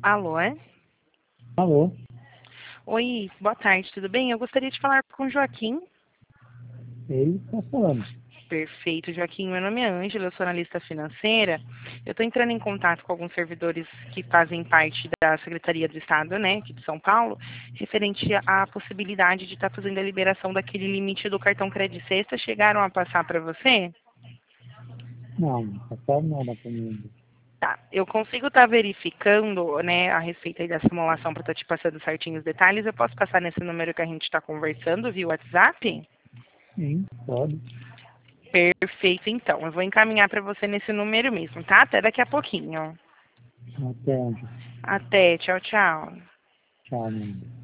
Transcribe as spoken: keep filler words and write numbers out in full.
Alô, é? Alô? Oi, boa tarde, tudo bem? Eu gostaria de falar com o Joaquim. Ele está falando. Perfeito, Joaquim. Meu nome é Ângela, eu sou analista financeira. Eu estou entrando em contato com alguns servidores que fazem parte da Secretaria do Estado, né, aqui de São Paulo, referente à possibilidade de estar fazendo a liberação daquele limite do cartão Credit Sexta. Chegaram a passar para você? Não, não passaram nada comigo. Tá, eu consigo estar verificando, né, a respeito aí da simulação para estar te passando certinho os detalhes. Eu posso passar nesse número que a gente está conversando via WhatsApp? Sim, pode. Perfeito, então. Eu vou encaminhar para você nesse número mesmo, tá? Até daqui a pouquinho. Até onde? Até, tchau, tchau. Tchau, amigo.